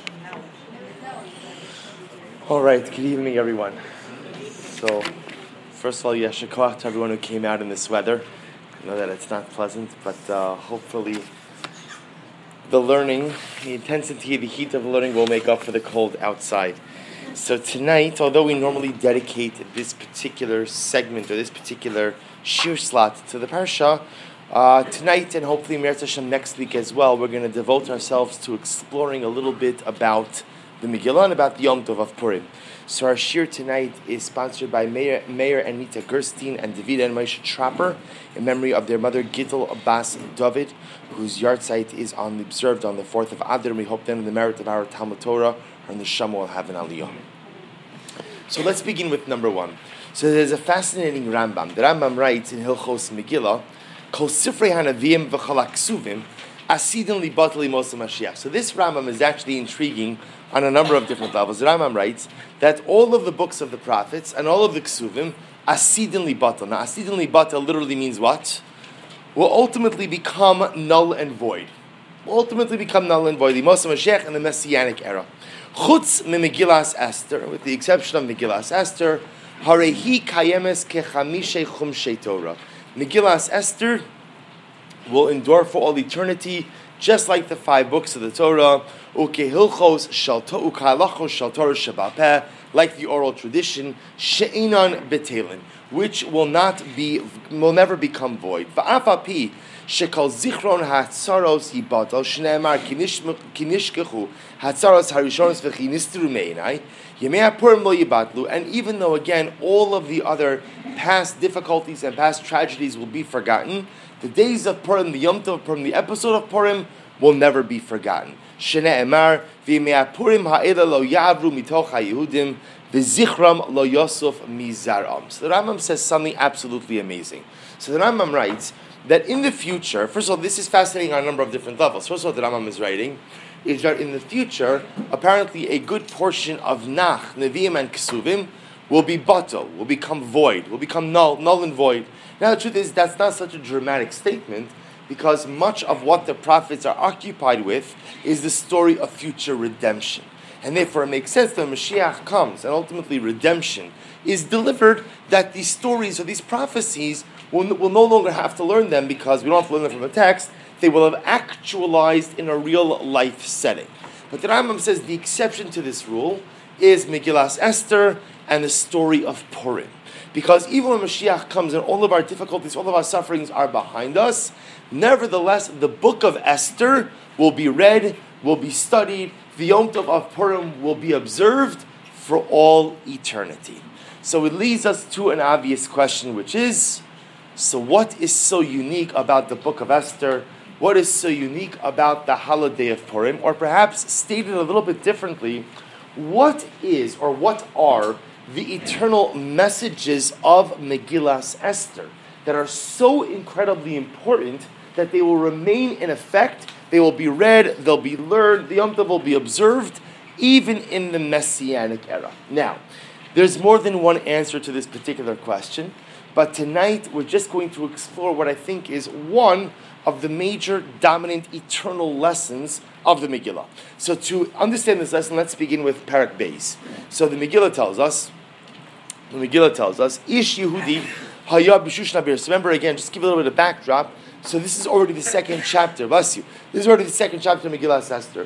All right, good evening, everyone. So, first of all, yasher koach to everyone who came out in this weather. I know that it's not pleasant, but hopefully the learning, the intensity, the heat of learning will make up for the cold outside. So tonight, although we normally dedicate this particular segment or this particular shir slot to the parsha, tonight and hopefully Me'eretz Hashem next week as well, we're going to devote ourselves to exploring a little bit about the Megillah and about the Yom Tov of Purim. So our shir tonight is sponsored by Meir and Nita Gerstein and David and Moshe Trapper in memory of their mother Gittel Abbas David, whose yahrzeit is observed on the 4th of Adar. We hope then in the merit of our Talmud Torah, her neshama will have an aliyah. So let's begin with number one. So there's a fascinating Rambam. The Rambam writes in Hilchos Megillah, Kol Sifrei Hanavim v'Chol Haksuvim Asidin Libat Limos Mashiach. So this Rambam is actually intriguing on a number of different levels. The Rambam writes that all of the books of the prophets and all of the Ksuvim, Asidin Libatal. Now, Asidin Libatal literally means what? Will ultimately become null and void. Will ultimately become null and void. The Moshe Mashiach in the Messianic era. Chutz me Megillas Esther, with the exception of Megillas Esther, Harehi Kayemes Kechamishe Chumshei Torah. Megillas Esther will endure for all eternity, just like the 5 books of the Torah, ukehilchos shel Torah shebapeh, like the oral tradition, she'inan betelin, which will never become void. Va'afapi shekal zichron hatzaros yibatal shneimar kinishkechu hatzaros harishonos v'chinistru meinai yemei Purim lo yibatlu. And even though again all of the other past difficulties and past tragedies will be forgotten, the days of Purim, the Yom Tov of Purim, the episode of Purim will never be forgotten. Shneimar v'yemei Purim ha'ela lo yavru mitoch haYehudim v'zichram lo yosef mizaram. So the Rambam says something absolutely amazing. So the Rambam writes that in the future, first of all, this is fascinating on a number of different levels. First of all, the Rambam is writing is that in the future, apparently a good portion of Nach, Nevi'im, and Ksuvim will be batal, will become void, will become null and void. Now the truth is that's not such a dramatic statement, because much of what the prophets are occupied with is the story of future redemption. And therefore it makes sense that when Mashiach comes and ultimately redemption is delivered, that these stories or these prophecies will no longer have to learn them, because we don't have to learn them from a text. They will have actualized in a real life setting. But the Rambam says the exception to this rule is Megillas Esther and the story of Purim. Because even when Mashiach comes and all of our difficulties, all of our sufferings are behind us, nevertheless, the book of Esther will be read, will be studied, the Yom Tov of Purim will be observed for all eternity. So it leads us to an obvious question, which is, so what is so unique about the book of Esther? What is so unique about the holiday of Purim? Or perhaps stated a little bit differently, what is or what are the eternal messages of Megillas Esther that are so incredibly important that they will remain in effect, they will be read, they'll be learned, the Yom Tov will be observed, even in the Messianic era. Now, there's more than one answer to this particular question, but tonight we're just going to explore what I think is one of the major dominant eternal lessons of the Megillah. So to understand this lesson, let's begin with Parak Beis. So the Megillah tells us, Ish Yehudi Haya B'Shushan HaBir. So remember again, just give a little bit of backdrop. So this is already the second chapter. Bless you. This is already the second chapter of Megillah Esther.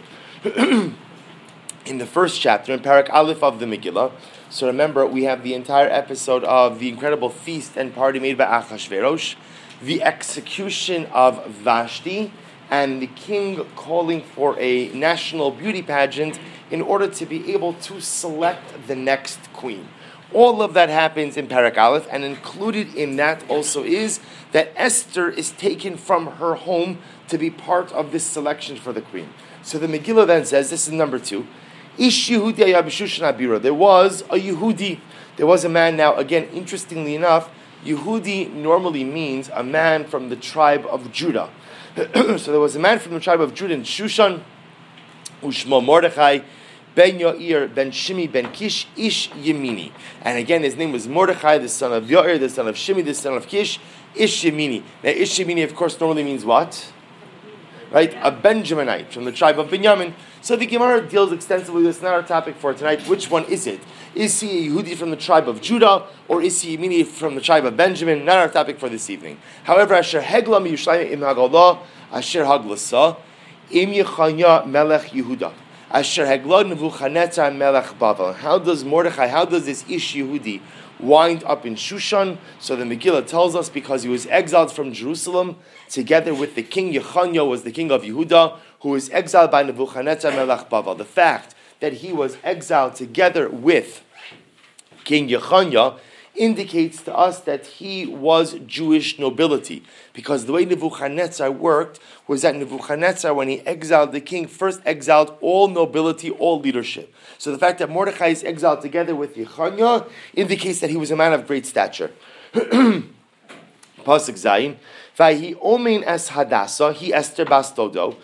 In the first chapter, in Parak Aleph of the Megillah, so remember, we have the entire episode of the incredible feast and party made by Achashverosh, the execution of Vashti, and the king calling for a national beauty pageant in order to be able to select the next queen. All of that happens in Parak Aleph, and included in that also is that Esther is taken from her home to be part of this selection for the queen. So the Megillah then says, this is number 2, Ish Yehudi haya b'Shushan HaBira. There was a Yehudi. There was a man. Now, again, interestingly enough, Yehudi normally means a man from the tribe of Judah. So there was a man from the tribe of Judah in Shushan, Ushmo Mordechai, Ben Yair, Ben Shimi, Ben Kish, Ish Yemini. And again, his name was Mordechai, the son of Yair, the son of Shimi, the son of Kish, Ish Yemini. Now, Ish Yemini, of course, normally means what? right? A Benjaminite from the tribe of Binyamin. So the Gemara deals extensively with this. Not our topic for tonight. Which one is it? Is he a Yehudi from the tribe of Judah, or is he immediately from the tribe of Benjamin? Not our topic for this evening. However, Asher Hegla mi Yerushalayim im Hagala, Asher Haglasa, im Yechanya Melech Yehuda, Asher Hegla Nebuchadnezzar Melech Bavel. How does Mordechai, how does this Ish Yehudi wind up in Shushan? So the Megillah tells us because he was exiled from Jerusalem together with the king. Yechanya was the king of Yehuda, who was exiled by Nebuchadnezzar Melech Bavel. The fact that he was exiled together with King Yechanya indicates to us that he was Jewish nobility, because the way Nebuchadnezzar worked was that Nebuchadnezzar, when he exiled the king, first exiled all nobility, all leadership. So the fact that Mordechai is exiled together with Yechanya indicates that he was a man of great stature. Pasuk Zayin, Vayhi Omein es Hadassah, he Esther bas Dodo.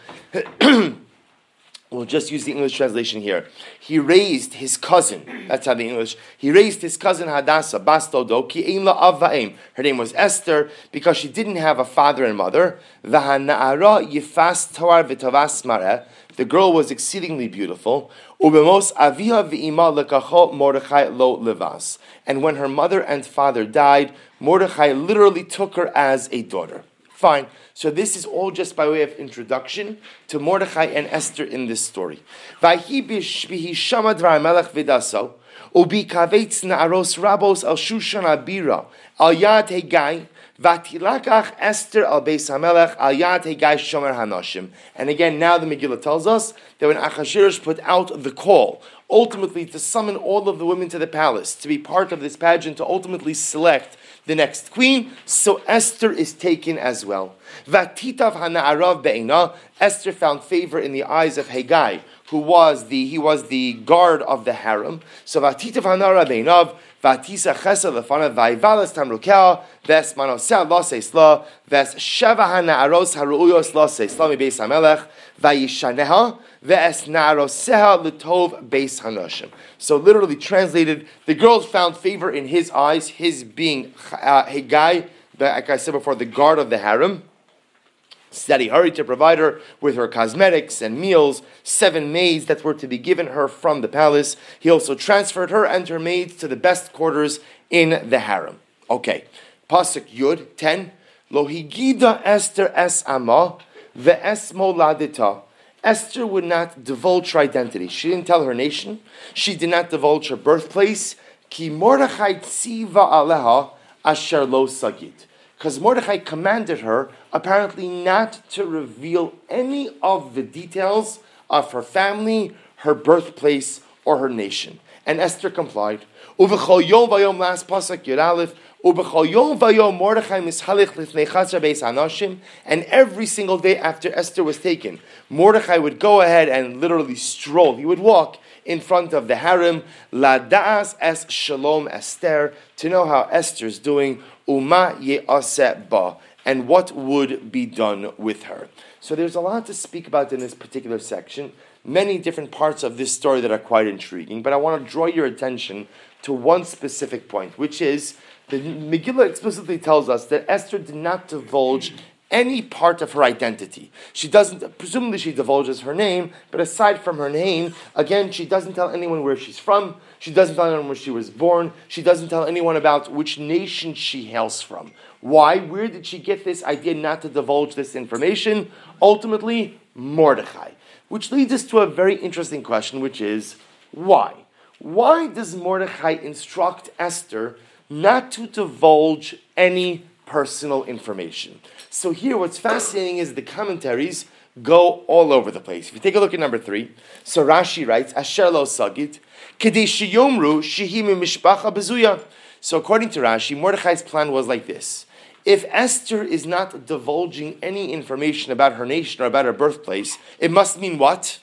We'll just use the English translation here. He raised his cousin. That's how the English. He raised his cousin Hadassah bas Dodo ki ein la av va'em. Her name was Esther because she didn't have a father and mother. V'hana'ara yifas toar v'tavas mareh. The girl was exceedingly beautiful. Ubemos aviha v'ima lekacho Mordechai lo levas. And when her mother and father died, Mordechai literally took her as a daughter. Fine. So this is all just by way of introduction to Mordechai and Esther in this story. Vayhi b'hishama dvar melech v'daso, ubi kavetz na'aros rabos al shushan abira, al yad hegai, vatilakach Esther al beis hamelech, al yad hegai shomer hanoshim. And again, now the Megillah tells us that when Achashverosh put out the call, ultimately to summon all of the women to the palace, to be part of this pageant, to ultimately select the next queen, so Esther is taken as well. Vatitav hana'arav be'ina, Esther found favor in the eyes of Hegai, he was the guard of the harem. So vatitav hana'arav be'inav, vatisa chesa lefana, vaivalas tamrukea, ves manosea lo seisla, ves sheva hana'aros haru'uyos lo seisla mi beis hamelech, vayishaneha, ves na'aroseha l'tov beis hanoshim. So literally translated, the girls found favor in his eyes, his being Hegai, like I said before, the guard of the harem. So that he hurried to provide her with her cosmetics and meals, 7 maids that were to be given her from the palace. He also transferred her and her maids to the best quarters in the harem. Okay, Pasuk Yud 10. Lo higida Esther es ama ve'es moladita. Esther would not divulge her identity. She didn't tell her nation. She did not divulge her birthplace. Ki Mordechai tziva aleha asher lo sagit. Because Mordechai commanded her, apparently, not to reveal any of the details of her family, her birthplace, or her nation. And Esther complied. Uvechol yom vayom, last pasuk Yud Aleph. Uvechol yom vayom Mordechai mishalich lifnei chatzar beis hanoshim. And every single day after Esther was taken, Mordechai would go ahead and literally stroll. He would walk in front of the harem, la da'as es shalom Esther, to know how Esther's doing, uma ye'aseh ba, and what would be done with her. So there's a lot to speak about in this particular section, many different parts of this story that are quite intriguing, but I want to draw your attention to one specific point, which is, the Megillah explicitly tells us that Esther did not divulge any part of her identity. She doesn't, presumably she divulges her name, but aside from her name, again, she doesn't tell anyone where she's from, she doesn't tell anyone where she was born, she doesn't tell anyone about which nation she hails from. Why? Where did she get this idea not to divulge this information? Ultimately, Mordechai. Which leads us to a very interesting question, which is, why? Why does Mordechai instruct Esther not to divulge any personal information? So here what's fascinating is the commentaries go all over the place. If you take a look at number 3, so Rashi writes, Asher lo sagit, kedei sheyomru shehi mimishpacha bezuya. So according to Rashi, Mordechai's plan was like this. If Esther is not divulging any information about her nation or about her birthplace, it must mean what?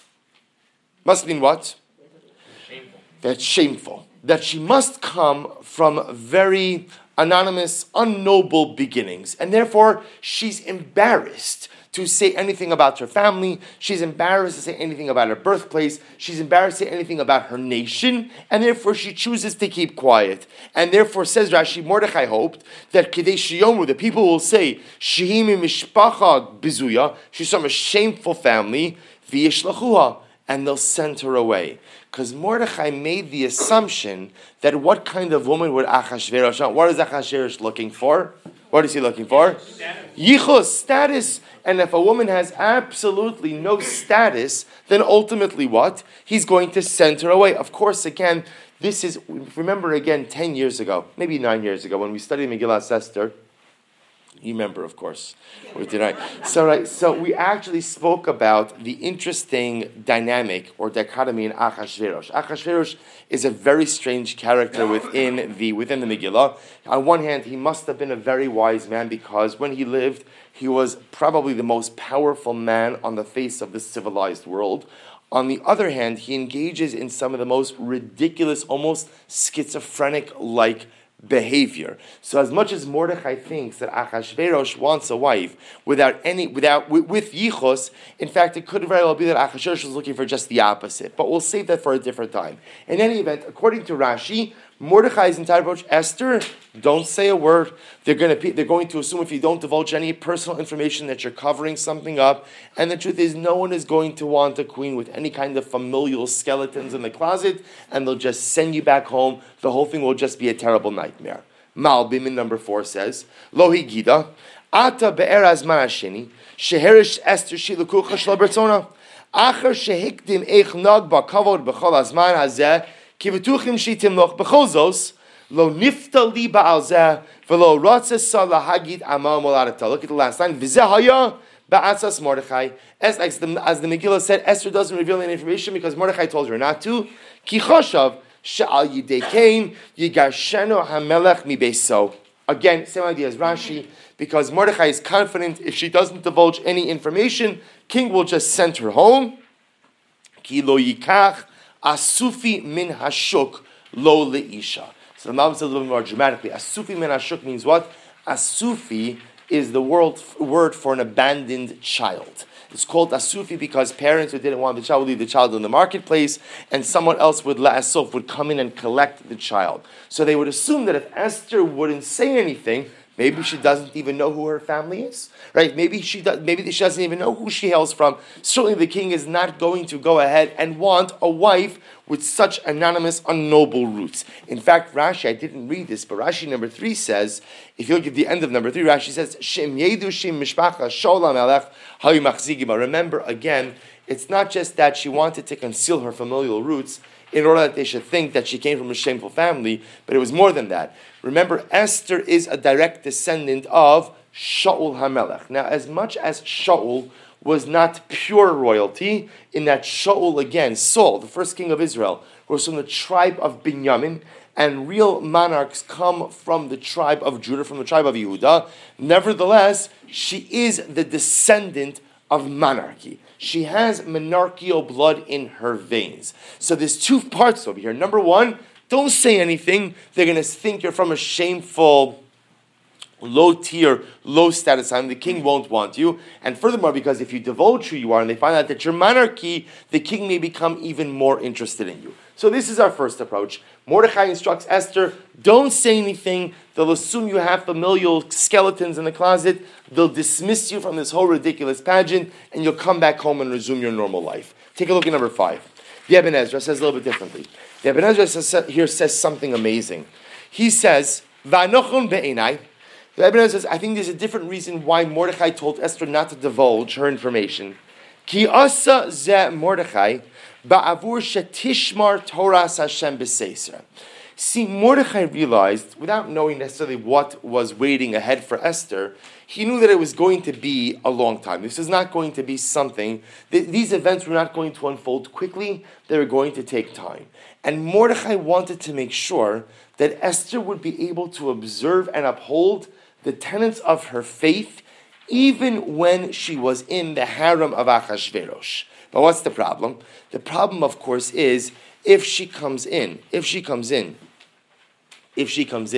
Must mean what? Shameful. That's shameful. That she must come from very anonymous, unnoble beginnings. And therefore, she's embarrassed to say anything about her family. She's embarrassed to say anything about her birthplace. She's embarrassed to say anything about her nation. And therefore, she chooses to keep quiet. And therefore, says Rashi, Mordechai hoped that Kedei Shiyomu, the people will say, Shehi mishpacha bizuya, she's from a shameful family, v'yishlachuha, and they'll send her away. Because Mordechai made the assumption that what kind of woman would Achashverosh want? What is Achashverosh looking for? What is he looking for? Yichus, status. And if a woman has absolutely no status, then ultimately what? He's going to send her away. Of course, again, this is, remember again, 10 years ago, maybe 9 years ago, when we studied Megillah Esther. You remember, of course. Or did I? So we actually spoke about the interesting dynamic or dichotomy in Achashverosh. Achashverosh is a very strange character within the Megillah. On one hand, he must have been a very wise man because when he lived, he was probably the most powerful man on the face of the civilized world. On the other hand, he engages in some of the most ridiculous, almost schizophrenic-like behavior. So as much as Mordechai thinks that Achashverosh wants a wife with yichus, in fact, it could very well be that Achashverosh was looking for just the opposite. But we'll save that for a different time. In any event, according to Rashi, Mordechai's entire approach, Esther, don't say a word. They're going to assume if you don't divulge any personal information that you're covering something up. And the truth is, no one is going to want a queen with any kind of familial skeletons in the closet, and they'll just send you back home. The whole thing will just be a terrible nightmare. Malbim in number 4 says, Lohi Gida, Ata be'er azman hasheni, sheherish Esther shilukucha shel bertzona, acher shehikdim eich nog ba'kavod b'chol azman hazeh, Kivetuchim shitim loch bechozos lo nifta li ba'alzeh v'lo ratzes sa lahagid amal molarata. Look at the last line. V'zeh ba'atzas Mordechai. As the Megillah said, Esther doesn't reveal any information because Mordechai told her not to. Ki choshav she'al yidei kain yigarshenu hamelech mi beiso. Again, same idea as Rashi, because Mordechai is confident if she doesn't divulge any information, king will just send her home. Ki lo yikach Asufi min hashuk lo leisha. So the Malbim says a little bit more dramatically. Asufi min hashuk means what? Asufi is the word for an abandoned child. It's called asufi because parents who didn't want the child would leave the child in the marketplace, and someone else would come in and collect the child. So they would assume that if Esther wouldn't say anything, maybe she doesn't even know who her family is, right? Maybe she doesn't even know who she hails from. Certainly the king is not going to go ahead and want a wife with such anonymous, unnoble roots. In fact, Rashi, I didn't read this, but Rashi number 3 says, if you look at the end of number 3, Rashi says, Shem yedu shem mishpacha sholam elech hayu machzigima. Remember, again, it's not just that she wanted to conceal her familial roots in order that they should think that she came from a shameful family, but it was more than that. Remember, Esther is a direct descendant of Shaul HaMelech. Now, as much as Shaul was not pure royalty, in that Shaul, again, Saul, the first king of Israel, was from the tribe of Binyamin, and real monarchs come from the tribe of Judah, from the tribe of Yehudah. Nevertheless, she is the descendant of monarchy. She has monarchical blood in her veins. So there's 2 parts over here. Number 1, don't say anything. They're going to think you're from a shameful, low-tier, low-status family. The king won't want you. And furthermore, because if you divulge who you are and they find out that you're monarchy, the king may become even more interested in you. So this is our first approach. Mordechai instructs Esther, don't say anything. They'll assume you have familial skeletons in the closet. They'll dismiss you from this whole ridiculous pageant, and you'll come back home and resume your normal life. Take a look at number 5. The Ibn Ezra says a little bit differently. The Ibn Ezra says something amazing. He says, Va'anochon be'enai. The Ibn Ezra says, I think there's a different reason why Mordechai told Esther not to divulge her information. Ki asa ze Mordechai ba'avur shetishmar Toras Hashem b'seisra. See, Mordechai realized, without knowing necessarily what was waiting ahead for Esther, he knew that it was going to be a long time. This is not going to be something, these events were not going to unfold quickly, they were going to take time. And Mordechai wanted to make sure that Esther would be able to observe and uphold the tenets of her faith, even when she was in the harem of Achashverosh. But what's the problem? The problem, of course, is if she comes in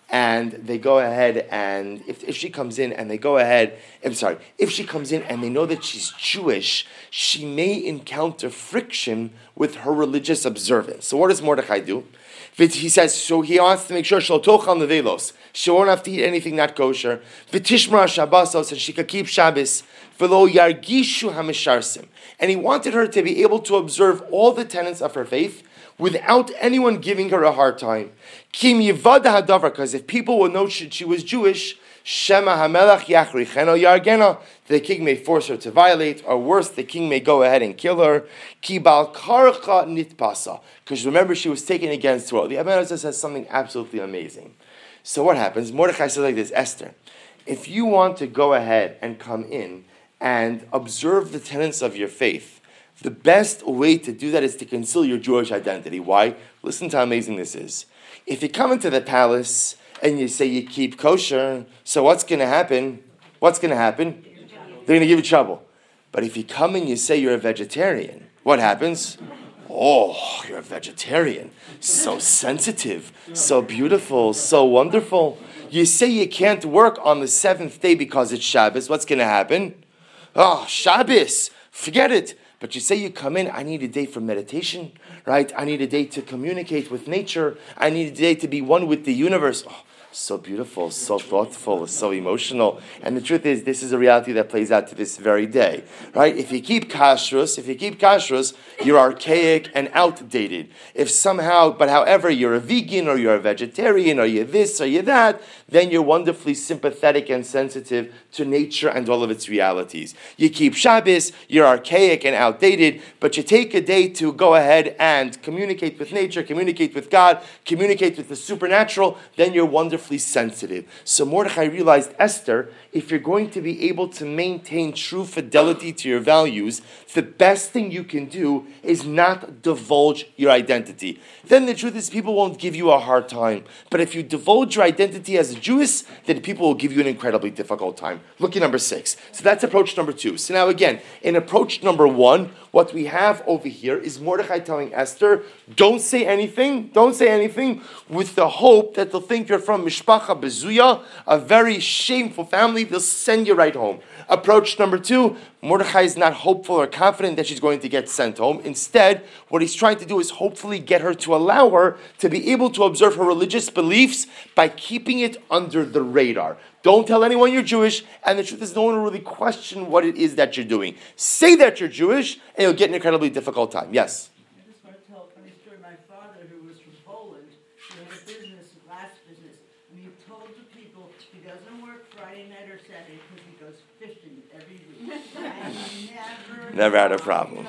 and they go ahead and if she comes in and they go ahead, if she comes in and they know that she's Jewish, she may encounter friction with her religious observance. So what does Mordechai do? He says, so he wants to make sure she'll tochal nevelos. She won't have to eat anything not kosher. V'tishmar Shabbosos, and she could keep Shabbos. V'lo yargishu hamisharsim. And he wanted her to be able to observe all the tenets of her faith without anyone giving her a hard time. Kim yivada hadavar, because if people would know she was Jewish, Shema hamelach yachricheno yargena, the king may force her to violate, or worse, the king may go ahead and kill her. Ki bal karcha nitpasa, because remember she was taken against her. The Abba says something absolutely amazing. So what happens? Mordechai says like this, Esther, if you want to go ahead and come in and observe the tenets of your faith, the best way to do that is to conceal your Jewish identity. Why? Listen to how amazing this is. If you come into the palace and you say you keep kosher, so what's going to happen? What's going to happen? They're going to give you trouble. But if you come and you say you're a vegetarian, what happens? Oh, you're a vegetarian. So sensitive, so beautiful, so wonderful. You say you can't work on the seventh day because it's Shabbos, what's going to happen? Oh, Shabbos, forget it. But you say you come in, I need a day for meditation, right? I need a day to communicate with nature. I need a day to be one with the universe. Oh, so beautiful, so thoughtful, so emotional. And the truth is, this is a reality that plays out to this very day, right? If you keep kashrus, you're archaic and outdated. If somehow, but however, you're a vegan or you're a vegetarian or you're this or you're that, then you're wonderfully sympathetic and sensitive to nature and all of its realities. You keep Shabbos, you're archaic and outdated, but you take a day to go ahead and communicate with nature, communicate with God, communicate with the supernatural, then you're wonderfully sensitive. So Mordechai realized, Esther, if you're going to be able to maintain true fidelity to your values, the best thing you can do is not divulge your identity. Then the truth is people won't give you a hard time. But if you divulge your identity as a Jewess, then people will give you an incredibly difficult time. Look at number 6. So that's approach number 2. So now again, in approach number 1, what we have over here is Mordechai telling Esther, don't say anything with the hope that they'll think you're from Mishpacha Bezuya, a very shameful family. They'll send you right home. Approach number 2, Mordechai is not hopeful or confident that she's going to get sent home. Instead, what he's trying to do is hopefully get her to allow her to be able to observe her religious beliefs by keeping it under the radar. Don't tell anyone you're Jewish, and the truth is no one will really question what it is that you're doing. Say that you're Jewish, and you'll get an incredibly difficult time. Yes? I just want to tell a funny story. My father, who was from Poland, he had a business, a glass business, and he told the people he doesn't work Friday night or Saturday because he goes fishing every week. And Never had a problem.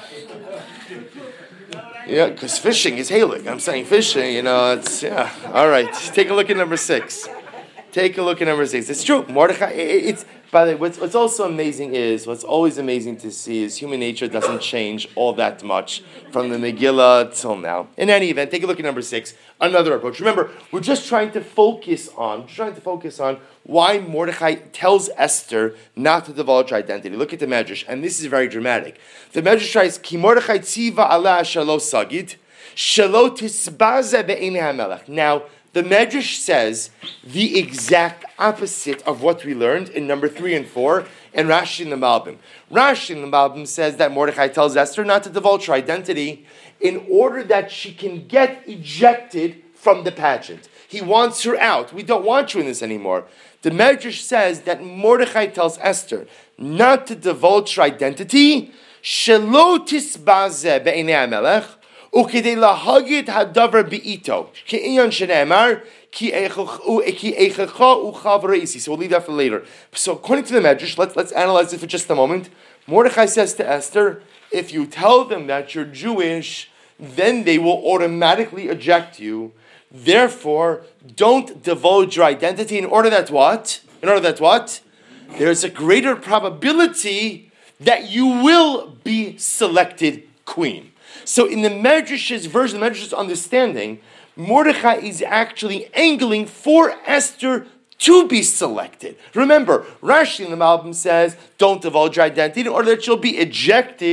Yeah, because fishing is hailing. I'm saying fishing, it's, yeah. All right, take a look at number 6. Take a look at number 6. It's true. Mordechai, by the way, what's also amazing is, what's always amazing to see is human nature doesn't change all that much from the Megillah till now. In any event, take a look at number 6. Another approach. Remember, we're just trying to focus on why Mordechai tells Esther not to divulge her identity. Look at the Medrash, and this is very dramatic. The Medrash writes, Ki Mordechai tziva ala shalo sagid, shalo tisbaze be'enei hamelech. Now, the Medrash says the exact opposite of what we learned in number 3 and 4 and Rashi in the Malbim. Rashi in the Malbim says that Mordechai tells Esther not to divulge her identity in order that she can get ejected from the pageant. He wants her out. We don't want you in this anymore. The Medrash says that Mordechai tells Esther not to divulge her identity, shelo tisbaze be'enei hamelech, ukidei lahagid hadavar be'ito, ke'inyan shene'emar, ki eichecha uchav reisi. So we'll leave that for later. So according to the Medrash, let's analyze it for just a moment. Mordechai says to Esther, if you tell them that you're Jewish, then they will automatically eject you. Therefore, don't divulge your identity in order that what? There's a greater probability that you will be selected queen. So in the Medrash's version, the Medrash's understanding, Mordechai is actually angling for Esther to be selected. Remember, Rashi in the Malbim says, don't divulge your identity in order that you'll be ejected.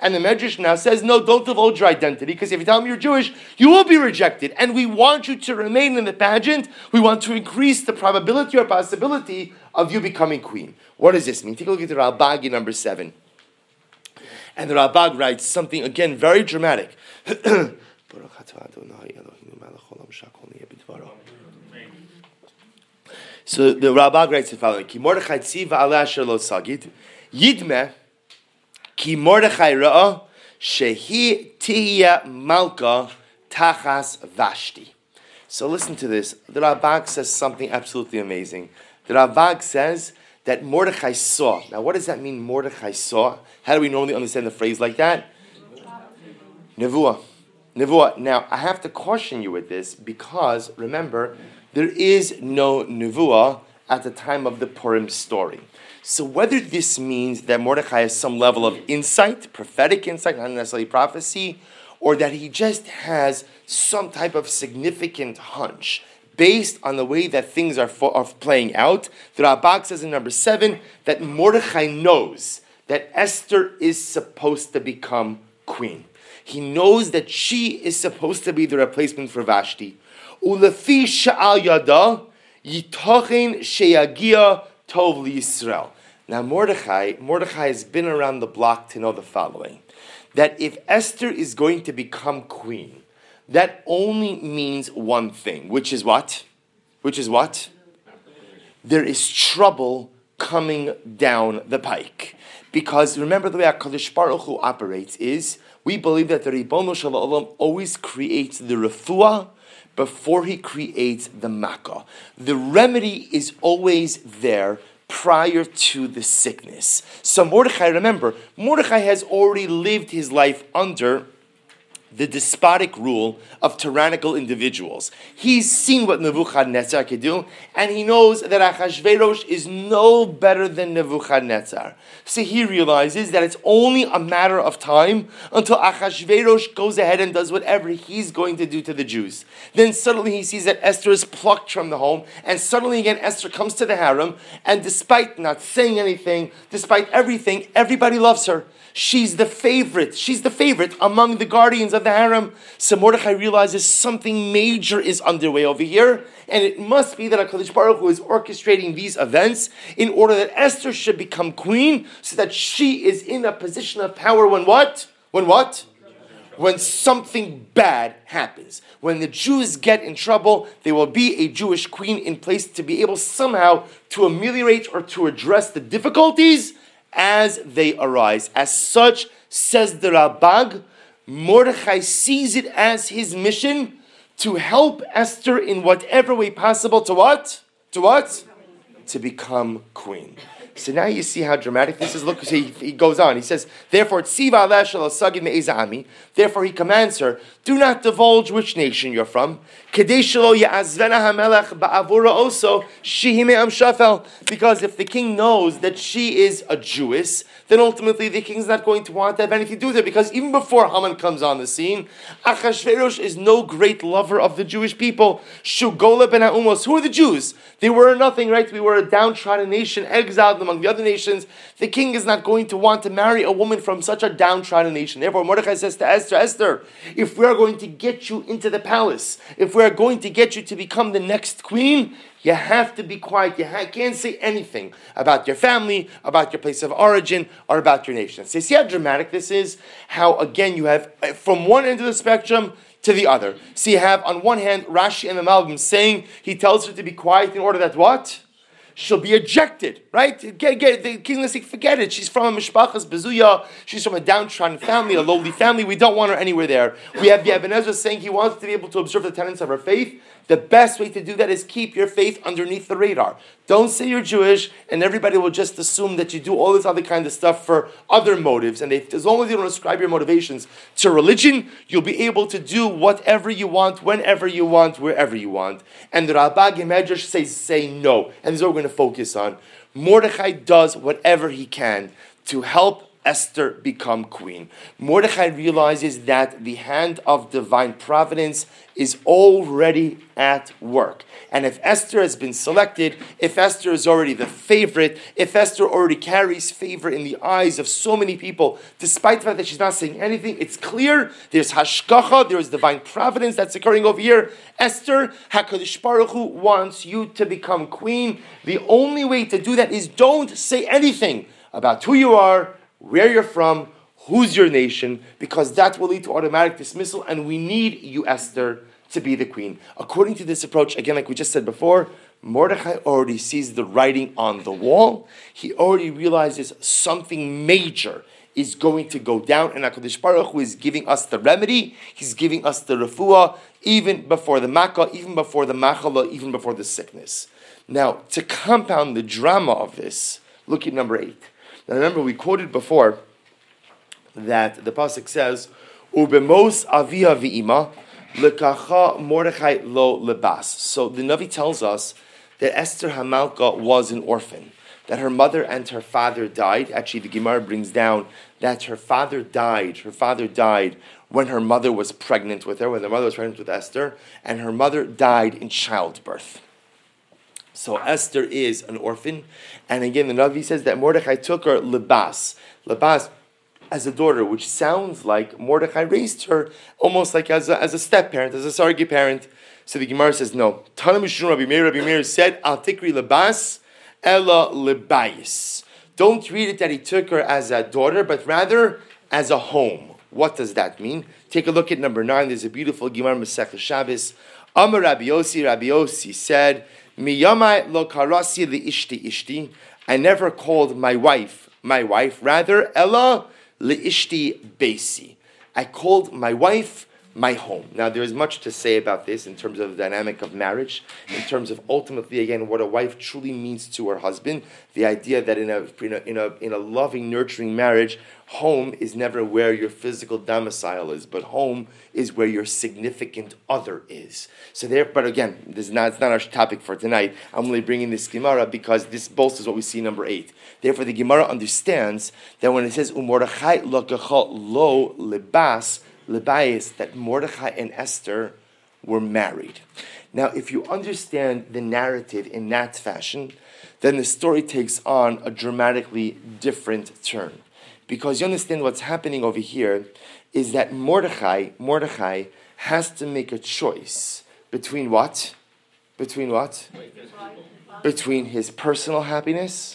And the Medrash now says, no, don't divulge your identity, because if you tell them you're Jewish, you will be rejected. And we want you to remain in the pageant. We want to increase the probability or possibility of you becoming queen. What does this mean? Take a look at the Ralbag in number 7. And the Ralbag writes something, again, very dramatic. So the Ralbag writes the following: Ki Mordechai tziva aleh asher lo sagid, yidmeh ki Mordechai ra'a shehi tihya malka tachas Vashti. So listen to this. The Ralbag says something absolutely amazing. The Ralbag says that Mordechai saw. Now, what does that mean, Mordechai saw? How do we normally understand the phrase like that? Nevuah. Nevuah. Now, I have to caution you with this because, remember, there is no Nevuah at the time of the Purim story. So whether this means that Mordechai has some level of insight, prophetic insight, not necessarily prophecy, or that he just has some type of significant hunch based on the way that things are playing out, the Ralbag says in number 7 that Mordechai knows that Esther is supposed to become queen. He knows that she is supposed to be the replacement for Vashti. Ulefi sha'al yada yitochen sheyagia tov liYisrael. Now Mordechai has been around the block to know the following: that if Esther is going to become queen, that only means one thing, which is what? There is trouble coming down the pike. Because remember, the way HaKadosh Baruch Hu operates is, we believe that the Ribono Shel Olam always creates the refuah before he creates the makkah. The remedy is always there prior to the sickness. So Mordechai, remember, Mordechai has already lived his life under the despotic rule of tyrannical individuals. He's seen what Nebuchadnezzar could do, and he knows that Achashverosh is no better than Nebuchadnezzar. So he realizes that it's only a matter of time until Achashverosh goes ahead and does whatever he's going to do to the Jews. Then suddenly he sees that Esther is plucked from the home, and suddenly again Esther comes to the harem, and despite not saying anything, despite everything, everybody loves her. She's the favorite. She's the favorite among the guardians of the harem. So Mordechai realizes something major is underway over here, and it must be that HaKadosh Baruch Hu is orchestrating these events in order that Esther should become queen, so that she is in a position of power when what? When something bad happens. When the Jews get in trouble, there will be a Jewish queen in place to be able somehow to ameliorate or to address the difficulties as they arise. As such, says the Ralbag, Mordechai sees it as his mission to help Esther in whatever way possible to what? To become queen. So now you see how dramatic this is. Look, he goes on. He says, therefore, therefore he commands her, do not divulge which nation you're from. Because if the king knows that she is a Jewess, then ultimately the king's not going to want to have anything to do with her. Because even before Haman comes on the scene, Achashverosh is no great lover of the Jewish people. Shugola ben Ha'umos. Who are the Jews? They were nothing, right? We were a downtrodden nation, exiled among the other nations. The king is not going to want to marry a woman from such a downtrodden nation. Therefore, Mordechai says to Esther, if we are going to get you into the palace, if we are going to get you to become the next queen, you have to be quiet. You can't say anything about your family, about your place of origin, or about your nation. So you see how dramatic this is? How, again, you have from one end of the spectrum to the other. So you have, on one hand, Rashi and the Malbim saying he tells her to be quiet in order that what? She'll be ejected, right? The king will say, forget it. She's from a mishpachas bezuya. She's from a downtrodden family, a lowly family. We don't want her anywhere there. We have the Ibn Ezra saying he wants to be able to observe the tenets of her faith. The best way to do that is keep your faith underneath the radar. Don't say you're Jewish, and everybody will just assume that you do all this other kind of stuff for other motives. And as long as you don't ascribe your motivations to religion, you'll be able to do whatever you want, whenever you want, wherever you want. And the Ralbag and Medrash say no. And this is what we're going to focus on. Mordechai does whatever he can to help Esther become queen. Mordechai realizes that the hand of divine providence is already at work. And if Esther has been selected, if Esther is already the favorite, if Esther already carries favor in the eyes of so many people, despite the fact that she's not saying anything, it's clear there's hashgacha, there is divine providence that's occurring over here. Esther, HaKadosh Baruch Hu wants you to become queen. The only way to do that is don't say anything about who you are, where you're from, who's your nation, because that will lead to automatic dismissal, and we need you, Esther, to be the queen. According to this approach, again, like we just said before, Mordechai already sees the writing on the wall. He already realizes something major is going to go down, and HaKadosh Baruch Hu is giving us the remedy. He's giving us the refuah, even before the makkah, even before the machala, even before the sickness. Now, to compound the drama of this, look at number 8. Now remember, we quoted before that the pasuk says, "Ubemos avia v'ima lekacha Mordechai lo lebas." So the Navi tells us that Esther Hamalka was an orphan, that her mother and her father died. Actually, the Gemara brings down that her father died. Her father died when her mother was pregnant with her, when the mother was pregnant with Esther, and her mother died in childbirth. So Esther is an orphan, and again the Navi says that Mordechai took her lebas as a daughter, which sounds like Mordechai raised her almost like as a step-parent, as a surrogate parent. So the Gemara says no. Tanam Mishum Rabbi Meir said, Al tikri lebas ella lebayis. Don't read it that he took her as a daughter, but rather as a home. What does that mean? Take a look at number 9. There's a beautiful Gemara Masechah Shabbos. Amar Rabbi Yossi said, Miyamai lo karasi li ishti. I never called my wife, rather Ella li ishti besi. I called my wife my home. Now there is much to say about this in terms of the dynamic of marriage, in terms of ultimately again what a wife truly means to her husband. The idea that in a loving, nurturing marriage, home is never where your physical domicile is, but home is where your significant other is. So but again, it's not our topic for tonight. I'm only bringing this Gemara because this bolsters what we see in number 8. Therefore, the Gemara understands that when it says Umordechai lokacha lo lebas, lebayis, that Mordechai and Esther were married. Now, if you understand the narrative in that fashion, then the story takes on a dramatically different turn. Because you understand what's happening over here is that Mordechai has to make a choice between what? Between his personal happiness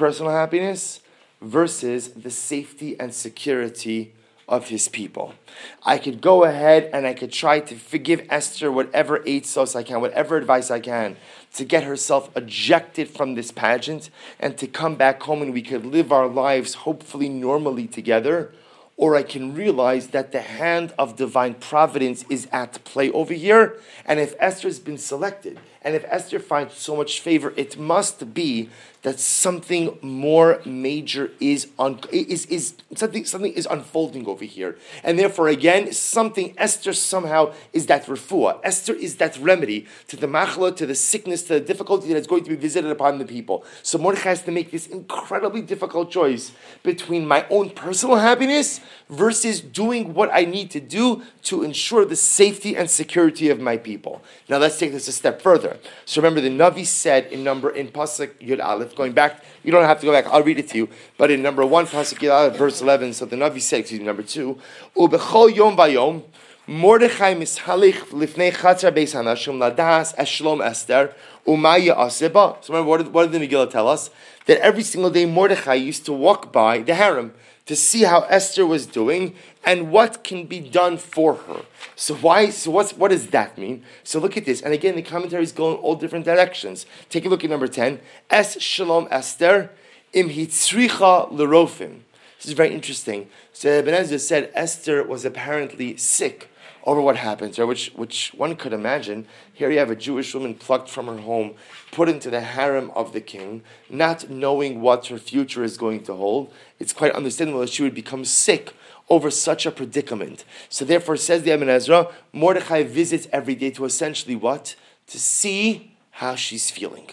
versus the safety and security of his people. I could go ahead and I could try to forgive Esther whatever eitzos I can, whatever advice I can, to get herself ejected from this pageant and to come back home and we could live our lives hopefully normally together. Or I can realize that the hand of divine providence is at play over here, and if Esther's been selected, and if Esther finds so much favor, it must be that something more major something is unfolding over here. And therefore, again, Esther somehow is that refuah. Esther is that remedy to the machla, to the sickness, to the difficulty that is going to be visited upon the people. So Mordechai has to make this incredibly difficult choice between my own personal happiness versus doing what I need to do to ensure the safety and security of my people. Now let's take this a step further. So remember, the Navi said in Pasuk Yud Aleph, going back, you don't have to go back, I'll read it to you, but in number 1, Pasuk Yud Aleph, verse 11, so the Navi said, number 2, Ubechol Yom Vayom, Mordechai mishalich lifnei chatzar beis hanashim ladas eshlom Esther umaya aseba. So remember, what did the Megillah tell us? That every single day Mordechai used to walk by the harem to see how Esther was doing and what can be done for her. So what does that mean? So look at this. And again, the commentaries go in all different directions. Take a look at number 10. Es shalom Esther im hitzricha lerofim. This is very interesting. So Ibn Ezra said Esther was apparently sick over what happened to her, which one could imagine. Here you have a Jewish woman plucked from her home, put into the harem of the king, not knowing what her future is going to hold. It's quite understandable that she would become sick over such a predicament. So therefore, says the Ibn Ezra, Mordechai visits every day to essentially what? To see how she's feeling.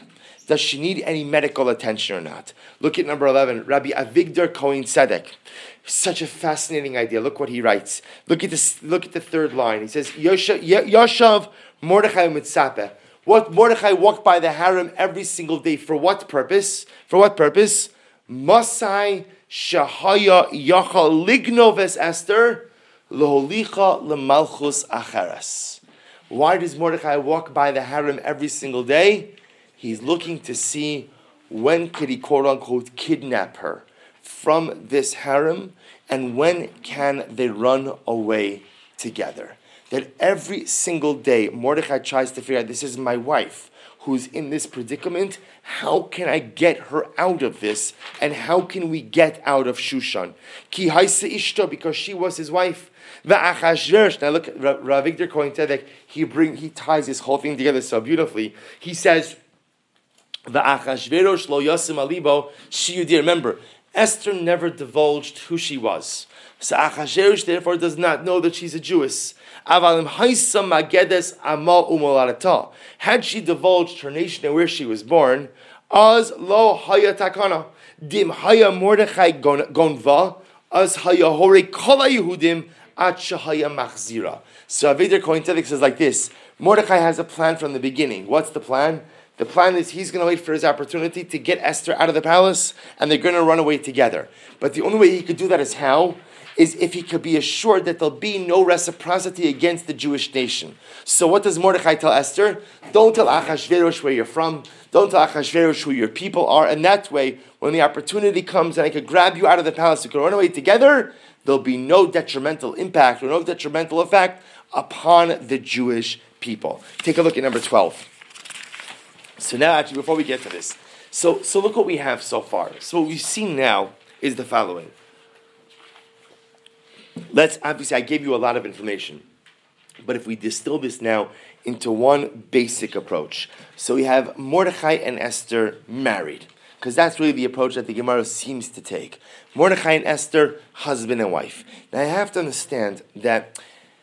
Does she need any medical attention or not? Look at number 11, Rabbi Avigdor Kohen Tzedek. Such a fascinating idea. Look what he writes. Look at this. Look at the third line. He says, Yoshav Mordechai Mitzapeh. What Mordechai walked by the harem every single day. For what purpose? For what purpose? Masai Shahaya Yachal Lignoves Esther Loholicha Lemalchus Acheres. Why does Mordechai walk by the harem every single day? He's looking to see when could he quote unquote kidnap her from this harem, and when can they run away together. That every single day Mordechai tries to figure out, this is my wife who's in this predicament, how can I get her out of this, and how can we get out of Shushan? Ki haisa ishto, because she was his wife. Va'achashverosh. Now look, Rav Victor Kohen Tzedek, he ties this whole thing together so beautifully. He says, Va'achashverosh lo yasim alibo shiyudir. Remember, Esther never divulged who she was. So Achashverosh therefore does not know that she's a Jewess. Had she divulged her nation and where she was born, Az lo haya takana dim haya Mordechai gonva az haya hore kol Yehudim at shahaya machzira. So Avigdor Kohen Tzedek says like this: Mordechai has a plan from the beginning. What's the plan? The plan is he's going to wait for his opportunity to get Esther out of the palace, and they're going to run away together. But the only way he could do that is how? Is if he could be assured that there'll be no reciprocity against the Jewish nation. So what does Mordechai tell Esther? Don't tell Achashverosh where you're from. Don't tell Achashverosh who your people are. And that way, when the opportunity comes and I could grab you out of the palace, we could run away together, there'll be no detrimental impact or no detrimental effect upon the Jewish people. Take a look at number 12. So now, actually, before we get to this, so look what we have so far. So what we've seen now is the following. Obviously, I gave you a lot of information, but if we distill this now into one basic approach. So we have Mordechai and Esther married, because that's really the approach that the Gemara seems to take. Mordechai and Esther, husband and wife. Now, I have to understand that,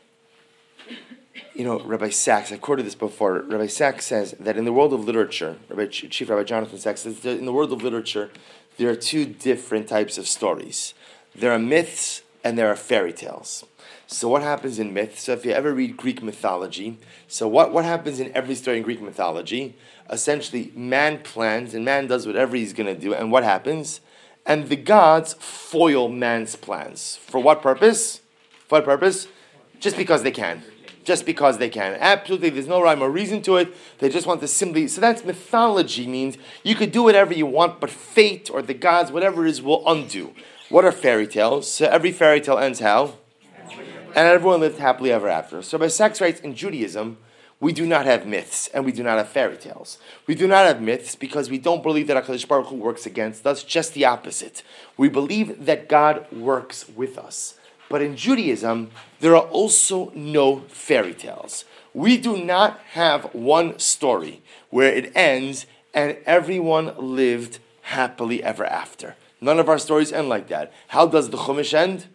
Rabbi Sachs, I've quoted this before, Rabbi Sachs says that in the world of literature, Chief Rabbi Jonathan Sachs says that in the world of literature, there are two different types of stories. There are myths and there are fairy tales. So what happens in myths? So if you ever read Greek mythology, so what happens in every story in Greek mythology? Essentially, man plans and man does whatever he's going to do. And what happens? And the gods foil man's plans. For what purpose? For what purpose? Just because they can. Just because they can. Absolutely, there's no rhyme or reason to it. They just want to simply... So that's mythology, means you could do whatever you want, but fate or the gods, whatever it is, will undo. What are fairy tales? So every fairy tale ends how? And everyone lived happily ever after. So by Sachs writes, in Judaism, we do not have myths and we do not have fairy tales. We do not have myths because we don't believe that HaKadosh Baruch Hu works against us, just the opposite. We believe that God works with us. But in Judaism, there are also no fairy tales. We do not have one story where it ends and everyone lived happily ever after. None of our stories end like that. How does the Chumash end?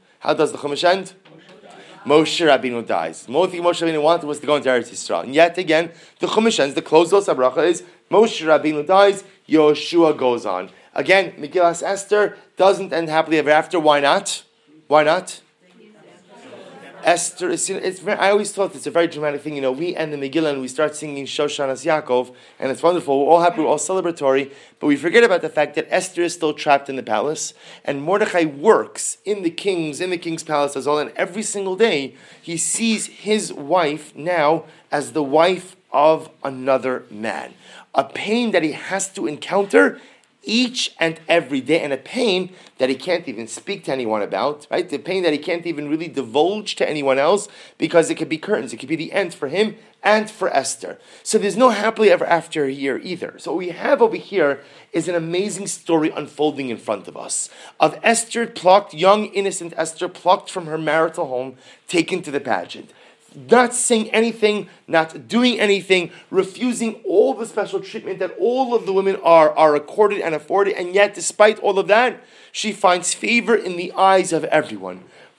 Moshe Rabbeinu dies. The only thing Moshe Rabbeinu wanted was to go into Eretz Yisrael. And yet again, the Chumash ends, the close of Bracha is, Moshe Rabbeinu dies, Yoshua goes on. Again, Megillas Esther doesn't end happily ever after. Why not? Why not? Esther is, I always thought it's a very dramatic thing. We end the Megillah and we start singing Shoshanas Yaakov, and it's wonderful. We're all happy, we're all celebratory, but we forget about the fact that Esther is still trapped in the palace, and Mordechai works in the king's palace as well, and every single day he sees his wife now as the wife of another man. A pain that he has to encounter each and every day, and a pain that he can't even speak to anyone about, right? The pain that he can't even really divulge to anyone else, because it could be curtains. It could be the end for him and for Esther. So there's no happily ever after here either. So what we have over here is an amazing story unfolding in front of us of Esther plucked, young innocent Esther plucked from her marital home, taken to the pageant. Not saying anything, not doing anything, refusing all the special treatment that all of the women are accorded and afforded, and yet, despite all of that, she finds favor in the eyes of everyone.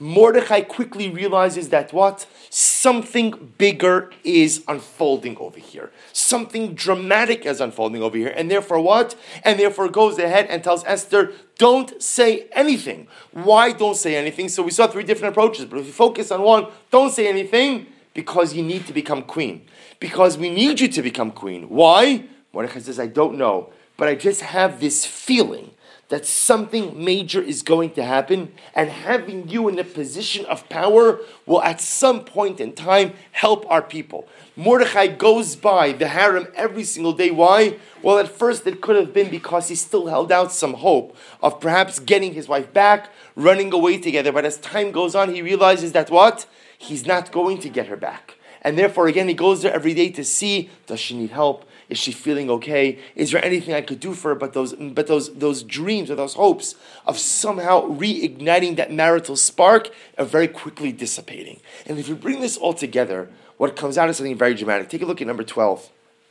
Mordechai quickly realizes that what? Something bigger is unfolding over here. Something dramatic is unfolding over here. And therefore what? And therefore goes ahead and tells Esther, don't say anything. Why don't say anything? So we saw 3 different approaches, but if you focus on one, don't say anything because you need to become queen. Because we need you to become queen. Why? Mordechai says, I don't know, but I just have this feeling that something major is going to happen, and having you in a position of power will at some point in time help our people. Mordechai goes by the harem every single day. Why? Well, at first it could have been because he still held out some hope of perhaps getting his wife back, running away together. But as time goes on, he realizes that what? He's not going to get her back. And therefore, again, he goes there every day to see, does she need help? Is she feeling okay? Is there anything I could do for her? But those dreams or those hopes of somehow reigniting that marital spark are very quickly dissipating. And if you bring this all together, what comes out is something very dramatic. Take a look at number 12.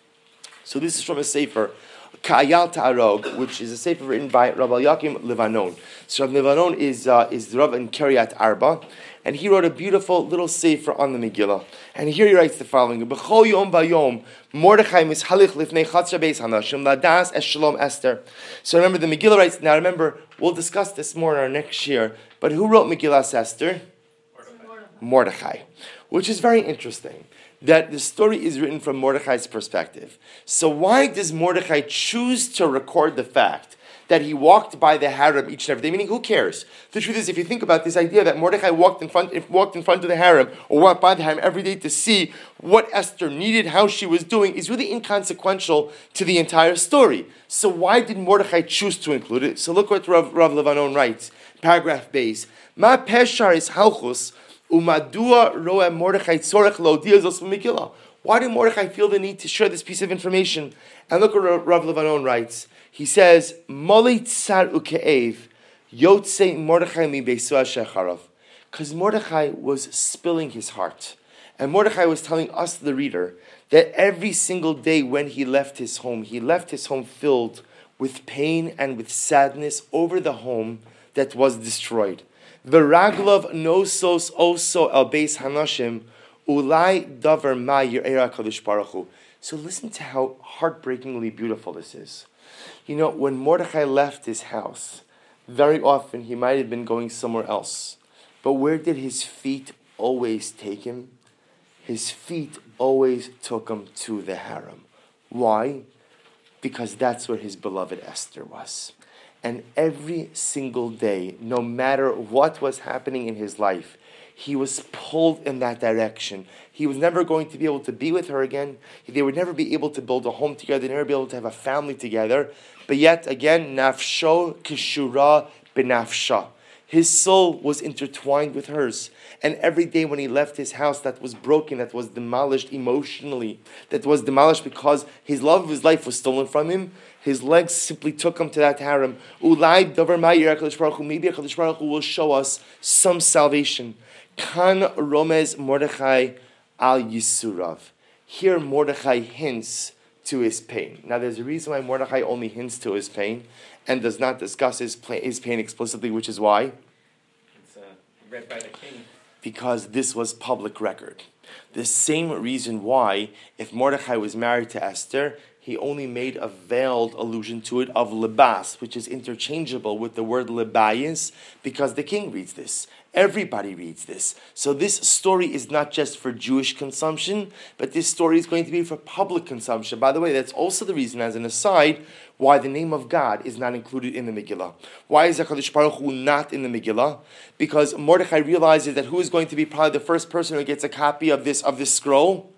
So this is from a sefer, Ka'ayal Ta'arog, which is a sefer written by Rabbi Yakim Levanon. So Rabbi Levanon is the Rav in Kiryat Arba, and he wrote a beautiful little sefer on the Megillah. And here he writes the following: B'chol yom vayom Mordechai mishalich lifnei chatzar beis hanashim ladas es shalom Esther. So remember, the Megillah writes. Now remember, we'll discuss this more in our next year. But who wrote Megillas Esther? Mordechai, which is very interesting. That the story is written from Mordechai's perspective. So why does Mordechai choose to record the fact that he walked by the harem each and every day? Meaning, who cares? The truth is, if you think about this idea that Mordechai walked in front of the harem or walked by the harem every day to see what Esther needed, how she was doing, is really inconsequential to the entire story. So why did Mordechai choose to include it? So look what Rav Levanon writes, paragraph base. Ma peshar is halchus. Umadua roe Mordechai tzorech lo'odia zos v'Megillah. Why did Mordechai feel the need to share this piece of information? And look what Rav Levanon writes. He says, Moli tsar uke'ev yotze Mordechai mi beisua shecharav. Because Mordechai was spilling his heart. And Mordechai was telling us, the reader, that every single day when he left his home filled with pain and with sadness over the home that was destroyed. V'raglov nosos oso el beis hanashim ulai davar ma yir'era kadosh baruch hu. So listen to how heartbreakingly beautiful this is. You know, when Mordechai left his house, very often he might have been going somewhere else. But where did his feet always take him? His feet always took him to the harem. Why? Because that's where his beloved Esther was. And every single day, no matter what was happening in his life, he was pulled in that direction. He was never going to be able to be with her again. They would never be able to build a home together. They'd never be able to have a family together. But yet again, nafsho kishura benafsha. His soul was intertwined with hers. And every day when he left his house that was broken, that was demolished emotionally, that was demolished because his love of his life was stolen from him, his legs simply took him to that harem. Ulai davar ma'ir HaKadosh Baruch Hu. Maybe HaKadosh Baruch Hu will show us some salvation. Kan romez Mordechai al Yisurav. Here Mordechai hints to his pain. Now there's a reason why Mordechai only hints to his pain and does not discuss his pain explicitly, which is why? It's read by the king. Because this was public record. The same reason why, if Mordechai was married to Esther, he only made a veiled allusion to it of libas, which is interchangeable with the word libayis, because the king reads this. Everybody reads this. So this story is not just for Jewish consumption, but this story is going to be for public consumption. By the way, that's also the reason, as an aside, why the name of God is not included in the Megillah. Why is HaKadosh Baruch Hu not in the Megillah? Because Mordechai realizes that who is going to be probably the first person who gets a copy of this scroll?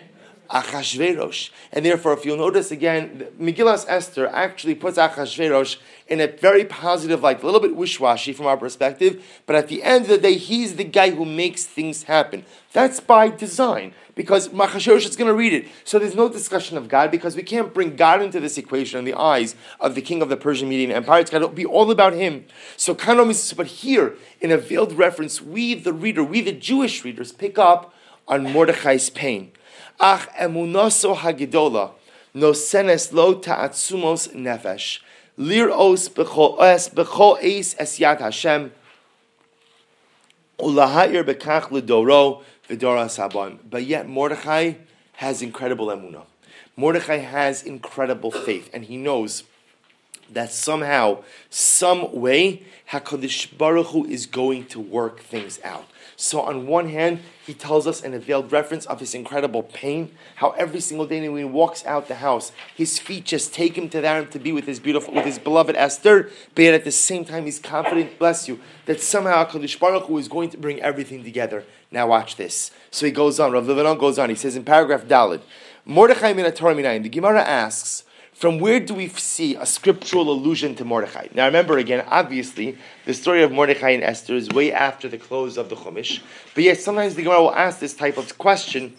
Achashverosh. And therefore, if you'll notice again, Megillas Esther actually puts Achashverosh in a very positive light, a little bit wish-washy from our perspective, but at the end of the day, he's the guy who makes things happen. That's by design, because Achashverosh is going to read it. So there's no discussion of God, because we can't bring God into this equation in the eyes of the king of the Persian Median Empire. It's got to be all about him. So but here, in a veiled reference, we, the reader, we, the Jewish readers, pick up on Mordechai's pain. Ach emunaso hagidola no senes lo ta'atzumos nefesh lir os bechol es yad Hashem Ulahayir bekach ledoro v'dora sabon. But yet Mordechai has incredible emunah. Mordechai has incredible faith, and he knows that somehow, some way, HaKadosh Baruch Hu is going to work things out. So on one hand, he tells us in a veiled reference of his incredible pain, how every single day when he walks out the house, his feet just take him to there to be with his beloved Esther, but yet at the same time he's confident, bless you, that somehow HaKadosh Baruch Hu is going to bring everything together. Now watch this. So he goes on, Rav Levanon goes on, he says in paragraph Daled, Mordechai min HaTorah minayin, the Gemara asks, from where do we see a scriptural allusion to Mordechai? Now remember again, obviously, the story of Mordechai and Esther is way after the close of the Chumash. But yet sometimes the Gemara will ask this type of question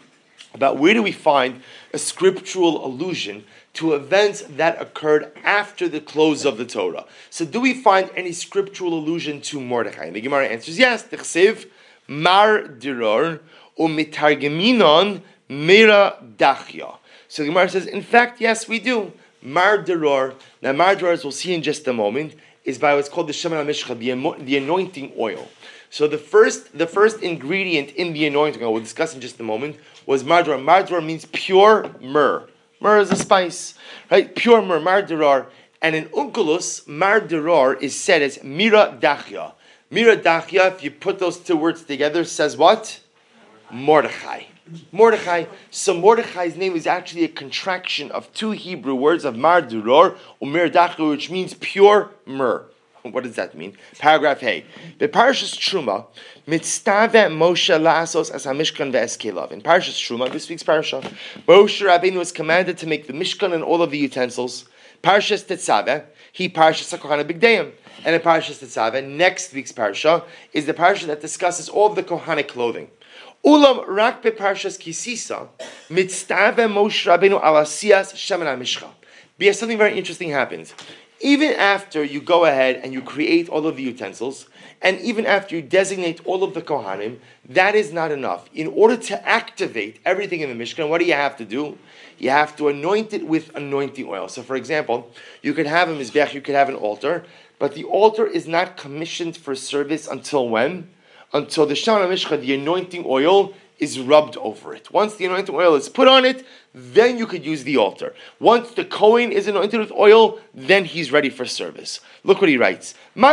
about where do we find a scriptural allusion to events that occurred after the close of the Torah. So do we find any scriptural allusion to Mordechai? And the Gemara answers yes. T'chsev mar diror u'mitargeminon mira dachya. So the Gemara says, in fact, yes, we do. Mar Deror. Now, Mar Deror, as we'll see in just a moment, is by what's called the Shemen HaMishcha, the anointing oil. So the first ingredient in the anointing oil, we'll discuss in just a moment, was Mar Deror. Mar Deror means pure myrrh. Myrrh is a spice, right? Pure myrrh, Mar Deror. And in Unkelus, Mar Deror is said as Mira Dachya. Mira Dachya, if you put those two words together, says what? Mordechai. Mordechai. So Mordechai's name is actually a contraction of two Hebrew words of Mar Duror or Mir Dachur, which means pure myrrh. What does that mean? Paragraph A. The Parashas Truma, Mitztave Moshe Lasos as HaMishkan ve'Eskelav. In Parashas Truma, this week's parasha, Moshe Rabbeinu was commanded to make the Mishkan and all of the utensils. Parashas Tetzaveh, he Parashas HaKohanim Bigdeim. And in Parashas Tetzaveh, next week's parasha, is the parasha that discusses all of the Kohanic clothing. Ulam rak beparshas kisisa mitztave Moshe Rabbeinu al asiyas shemen hamishcha. Because something very interesting happens. Even after you go ahead and you create all of the utensils, and even after you designate all of the kohanim, that is not enough. In order to activate everything in the Mishkan, what do you have to do? You have to anoint it with anointing oil. So, for example, you could have a mizbech, you could have an altar, but the altar is not commissioned for service until when? Until the Shemen HaMishcha, the anointing oil, is rubbed over it. Once the anointing oil is put on it, then you could use the altar. Once the Kohen is anointed with oil, then he's ready for service. Look what he writes. What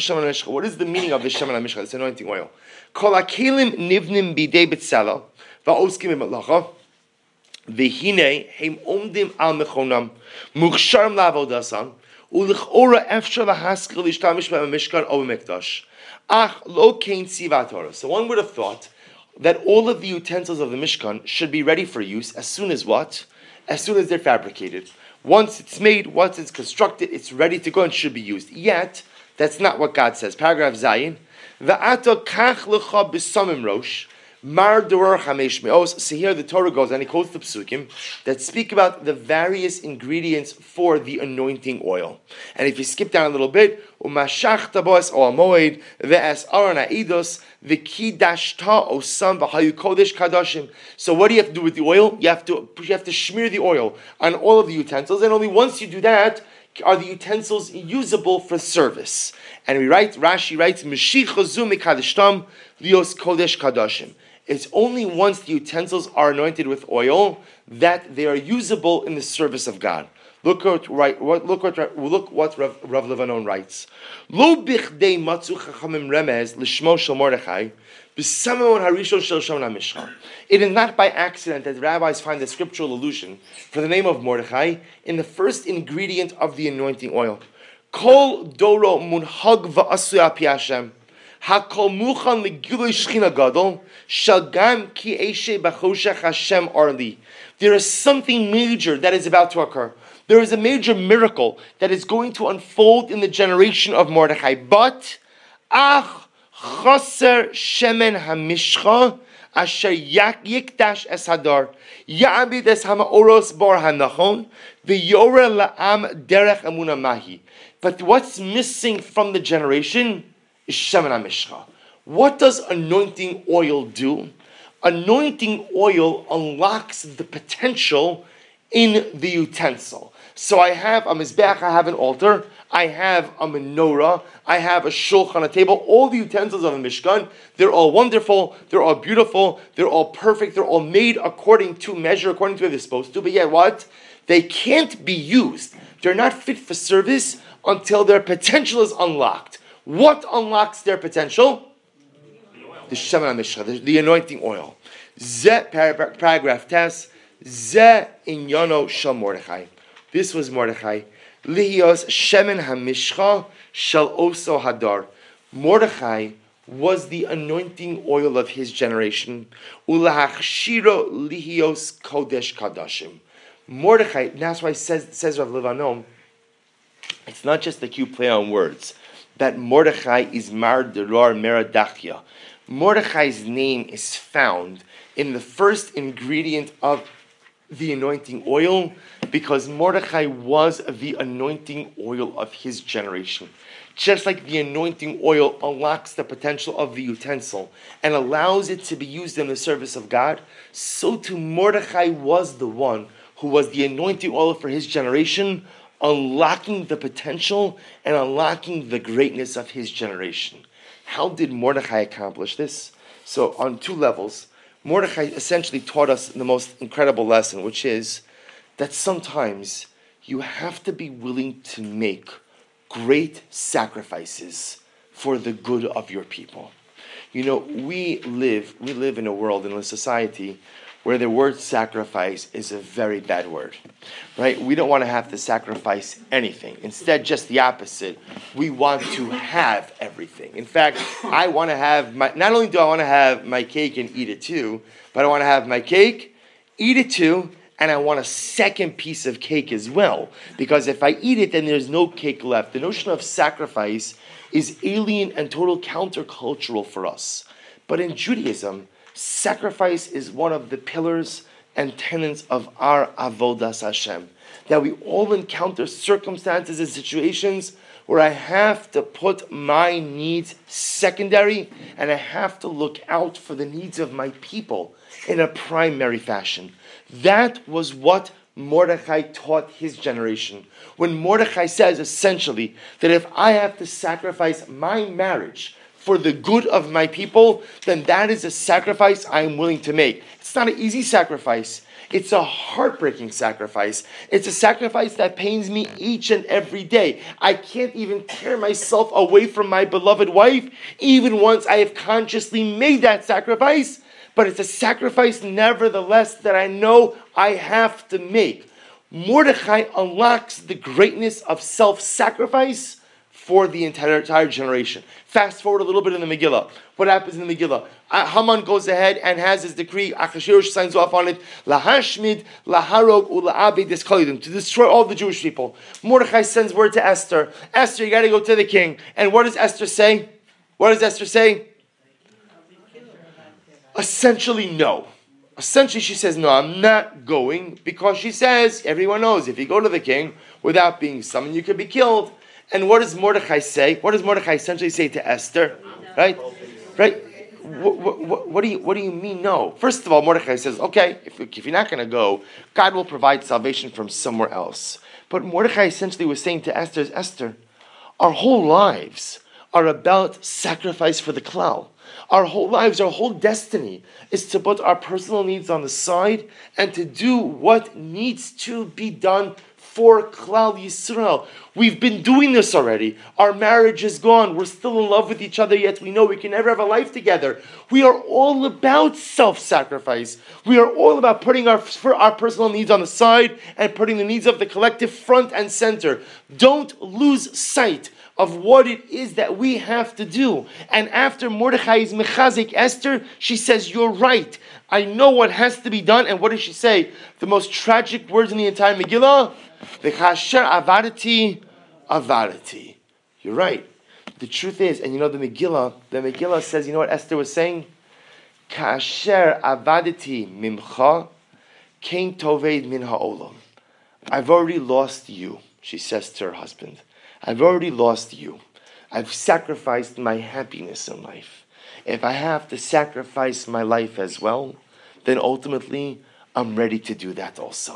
is the meaning of the Shemen HaMishcha, this anointing oil? Kol hakelim nivnim bidei b'tzala, va'oskim b'malacha, v'hinei heim omdim al mechonam, muchsharim la'avodasam, u'lichora efshar lahaskel l'ishtamish b'mishkan o b'mikdash. So one would have thought that all of the utensils of the Mishkan should be ready for use as soon as what? As soon as they're fabricated. Once it's made, once it's constructed, it's ready to go and should be used. Yet, that's not what God says. Paragraph Zayin. V'ato kach lecha b'samim rosh, mar doror chamesh me'os. So here the Torah goes and he quotes the psukim that speak about the various ingredients for the anointing oil. And if you skip down a little bit, umashach tabos o amoed ve'es aron ha'idus v'kidashta osam v'hayu kodesh kadashim. So what do you have to do with the oil? You have to smear the oil on all of the utensils, and only once you do that are the utensils usable for service. And Rashi writes, Meshichazu mikadeshtam lios kodesh kadashim. It's only once the utensils are anointed with oil that they are usable in the service of God. Look what Rav Levanon writes. Lo bichdei matzu chachamim remez l'shmo shel Mordechai b'samon harishon shel Shemen HaMishcha. It is not by accident that rabbis find the scriptural allusion for the name of Mordechai in the first ingredient of the anointing oil. Kol doro munhag va'asu al pi Hashem. Hakol muchan legilui shchina gadol shagam ki eshe b'choshech Hashem arli. There is something major that is about to occur. There is a major miracle that is going to unfold in the generation of Mordechai. But ach chaser shemen hamishcha asher yikdash es hadar ya'abid es hamaoros bar hanachon v'yoreh la'am derech emuna mahi. But what's missing from the generation is Shemen HaMishcha. What does anointing oil do? Anointing oil unlocks the potential in the utensil. So I have a mizbeach, I have an altar, I have a menorah, I have a shulchan, a table, all the utensils of the Mishkan, they're all wonderful, they're all beautiful, they're all perfect, they're all made according to measure, according to where they're supposed to, but yet what? They can't be used. They're not fit for service until their potential is unlocked. What unlocks their potential? The Shemen HaMishcha, the anointing oil. Paragraph Tes, Ze Inyano Shel Mordechai. This was Mordechai. Lihios Shemen HaMishcha Shel Oso Hadar. Mordechai was the anointing oil of his generation. Ulahachshiro Lihios Kodesh Kadashim. Mordechai, that's why says Rav Levanon, it's not just that you play on words, that Mordechai is Mar Derar Meradachya. Mordechai's name is found in the first ingredient of the anointing oil because Mordechai was the anointing oil of his generation. Just like the anointing oil unlocks the potential of the utensil and allows it to be used in the service of God, so too Mordechai was the one who was the anointing oil for his generation, unlocking the potential and unlocking the greatness of his generation. How did Mordechai accomplish this? So on two levels, Mordechai essentially taught us the most incredible lesson, which is that sometimes you have to be willing to make great sacrifices for the good of your people. You know, we live in a world, in a society, where the word sacrifice is a very bad word, right? We don't want to have to sacrifice anything. Instead, just the opposite. We want to have everything. In fact, I want to have not only do I want to have my cake and eat it too, but I want to have my cake, eat it too, and I want a second piece of cake as well. Because if I eat it, then there's no cake left. The notion of sacrifice is alien and total countercultural for us. But in Judaism, sacrifice is one of the pillars and tenets of our avodas Hashem. That we all encounter circumstances and situations where I have to put my needs secondary and I have to look out for the needs of my people in a primary fashion. That was what Mordechai taught his generation. When Mordechai says essentially that if I have to sacrifice my marriage for the good of my people, then that is a sacrifice I am willing to make. It's not an easy sacrifice. It's a heartbreaking sacrifice. It's a sacrifice that pains me each and every day. I can't even tear myself away from my beloved wife, even once I have consciously made that sacrifice. But it's a sacrifice, nevertheless, that I know I have to make. Mordechai unlocks the greatness of self-sacrifice for the entire generation. Fast forward a little bit in the Megillah. What happens in the Megillah? Haman goes ahead and has his decree. Achashverosh signs off on it. Lahashmid, laharog, ula'abed diskalidim, to destroy all the Jewish people. Mordechai sends word to Esther. Esther, you got to go to the king. And what does Esther say? What does Esther say? Essentially, no. Essentially, she says, no, I'm not going, because she says, everyone knows, if you go to the king without being summoned, you could be killed. And what does Mordechai say? What does Mordechai essentially say to Esther? Right? What do you mean no? First of all, Mordechai says, okay, if you're not going to go, God will provide salvation from somewhere else. But Mordechai essentially was saying to Esther, our whole lives are about sacrifice for the klal. Our whole lives, our whole destiny is to put our personal needs on the side and to do what needs to be done for Klal Yisrael. We've been doing this already. Our marriage is gone. We're still in love with each other, yet we know we can never have a life together. We are all about self-sacrifice. We are all about putting our personal needs on the side and putting the needs of the collective front and center. Don't lose sight of what it is that we have to do. And after Mordechai is mechazik Esther, she says, you're right. I know what has to be done. And what does she say? The most tragic words in the entire Megillah, V'chasher avadati, avadati. You're right. The truth is, and you know the Megillah says, you know what Esther was saying? Kasher avadati mimcha, kein toved min ha'olam. I've already lost you, she says to her husband. I've already lost you. I've sacrificed my happiness in life. If I have to sacrifice my life as well, then ultimately I'm ready to do that also.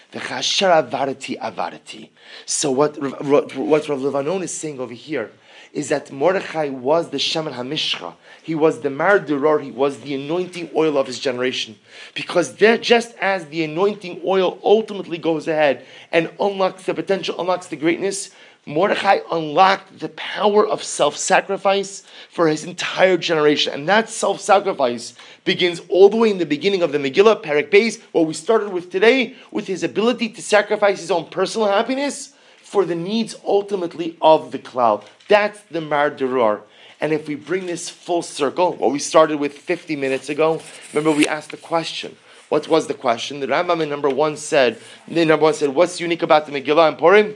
V'chasher avarti avarti. So what Rav Levanon is saying over here is that Mordechai was the Shemen HaMishcha. He was the Mar Duror. He was the anointing oil of his generation. Because there, just as the anointing oil ultimately goes ahead and unlocks the potential, unlocks the greatness, Mordechai unlocked the power of self-sacrifice for his entire generation. And that self-sacrifice begins all the way in the beginning of the Megillah, Perek Beis, what we started with today, with his ability to sacrifice his own personal happiness for the needs ultimately of the cloud. That's the Mar Duror. And if we bring this full circle, what we started with 50 minutes ago, remember we asked the question. What was the question? The Rambam in number one said, what's unique about the Megillah and Purim?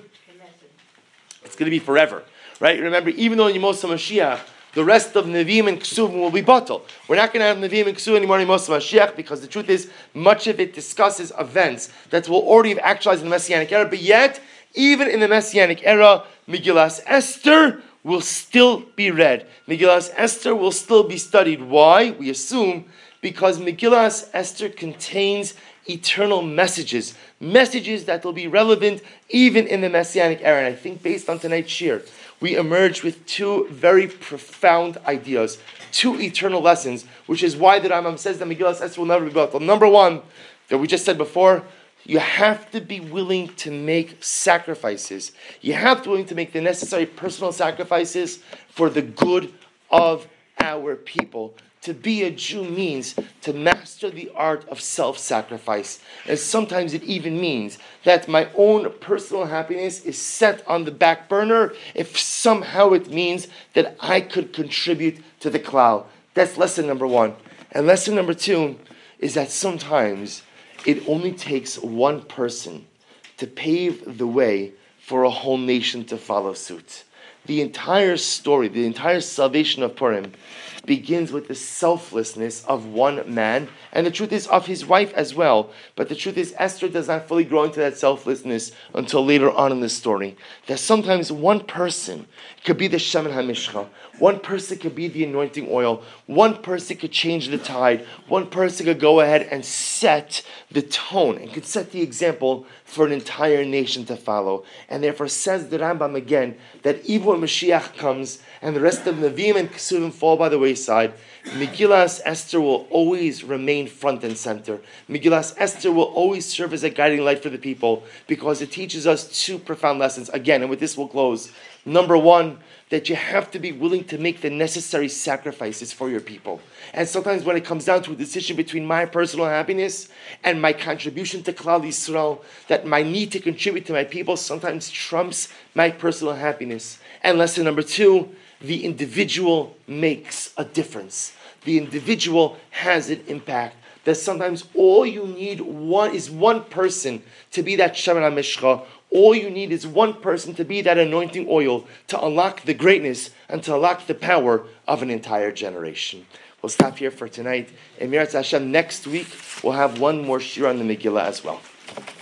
It's going to be forever, right? Remember, even though in Yemos HaMashiach, the rest of Nevi'im and Ksuvim will be bottled. We're not going to have Nevi'im and Ksuvim anymore in Yemos HaMashiach because the truth is, much of it discusses events that will already have actualized in the Messianic era, but yet, even in the Messianic era, Megillas Esther will still be read. Megillas Esther will still be studied. Why? We assume because Megillas Esther contains eternal messages that will be relevant even in the Messianic era. And I think based on tonight's shir, we emerge with two very profound ideas, two eternal lessons, which is why the Rambam says that Megillas Esther will never be built. Well, number one, that we just said before, you have to be willing to make sacrifices. You have to be willing to make the necessary personal sacrifices for the good of our people. To be a Jew means to master the art of self-sacrifice. And sometimes it even means that my own personal happiness is set on the back burner if somehow it means that I could contribute to the cloud. That's lesson number one. And lesson number two is that sometimes it only takes one person to pave the way for a whole nation to follow suit. The entire story, the entire salvation of Purim begins with the selflessness of one man, and the truth is of his wife as well. But the truth is Esther does not fully grow into that selflessness until later on in the story. That sometimes one person could be the Shemen HaMishcha, one person could be the anointing oil, one person could change the tide, one person could go ahead and set the tone and could set the example for an entire nation to follow. And therefore says the Rambam again, that even when Mashiach comes and the rest of Nevi'im and Kesuvim fall by the wayside, Megillas Esther will always remain front and center. Megillas Esther will always serve as a guiding light for the people because it teaches us two profound lessons. Again, and with this we'll close. Number one, that you have to be willing to make the necessary sacrifices for your people. And sometimes when it comes down to a decision between my personal happiness and my contribution to Klal Yisrael, that my need to contribute to my people sometimes trumps my personal happiness. And lesson number two, the individual makes a difference. The individual has an impact. That sometimes all you need is one person to be that Shemen HaMishcha. All you need is one person to be that anointing oil to unlock the greatness and to unlock the power of an entire generation. We'll stop here for tonight. And Mirat Hashem, next week we'll have one more shir on the Megillah as well.